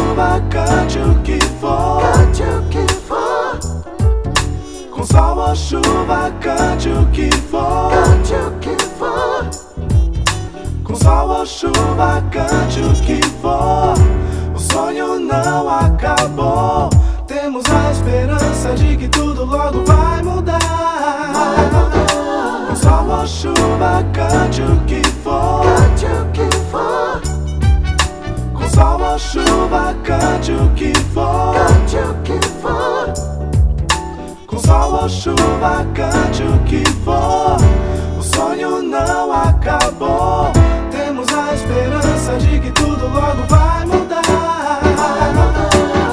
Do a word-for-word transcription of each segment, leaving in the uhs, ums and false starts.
chuva, cante o que for, cante o que for. Com sol ou chuva, cante o que for, cante o que for. Com sol ou chuva, cante o que for. O sonho não acabou. Temos a esperança de que tudo logo vai mudar. Vai mudar. Com sol ou chuva, cante o que for, cante o que for. Com sol ou chuva, cante o que for, cante o que for. Com sol ou chuva, cante o que for. O sonho não acabou. Temos a esperança de que tudo logo vai mudar. Vai mudar.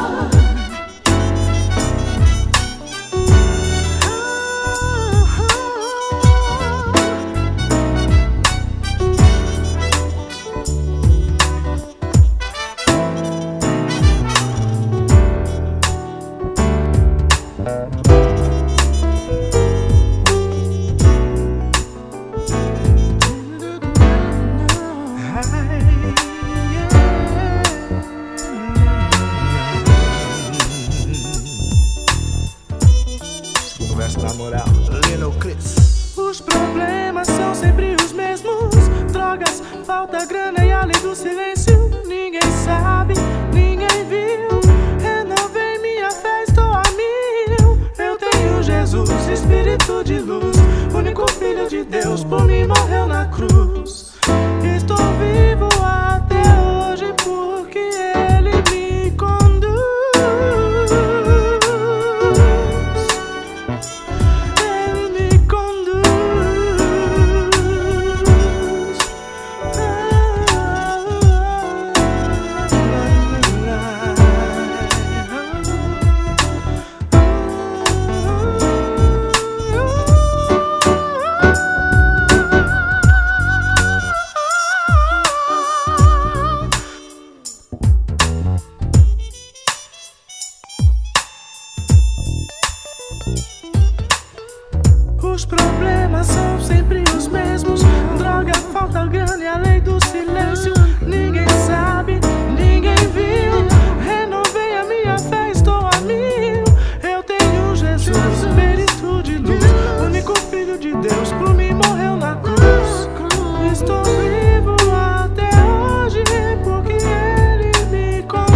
Na moral, Lino Chris. Os problemas são sempre os mesmos. Drogas, falta grana e além do silêncio. Ninguém sabe, ninguém viu. Renovei minha fé, estou a mil. Eu tenho Jesus, Espírito de luz, único Filho de Deus, por mim morreu na cruz. Estou vivo até hoje porque Ele me conduz. Os problemas são sempre os mesmos. Droga, falta grana e a lei do silêncio. Ninguém sabe, ninguém viu. Renovei a minha fé, estou a mil. Eu tenho Jesus, Espírito de luz, único Filho de Deus, por mim morreu na cruz. Estou vivo até hoje porque Ele me conduz.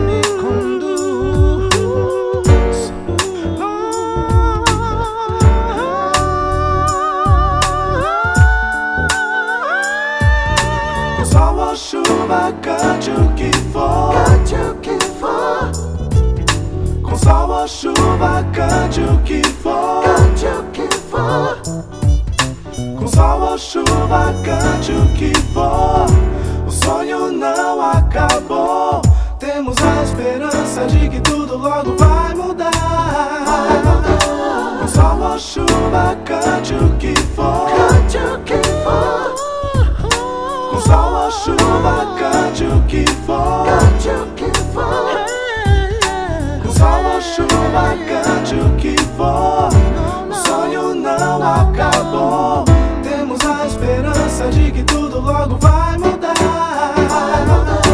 Sol ou chuva, cante o que for, cante o que for. Com sol ou chuva, cante o que for, cante o que for. Com sol ou chuva, cante o que for. O sonho não acabou. Temos a esperança de que tudo logo vai mudar. Vai mudar. Com sol ou chuva, cante o que for, cante o que for. Com sol ou chuva, cante o que for, cante o que for. Com sol ou chuva, cante o que for. O sonho não acabou. Temos a esperança de que tudo logo vai mudar. Vai mudar.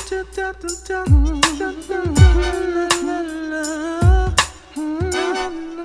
Da, da, da, da, da, da, da, da, da, da.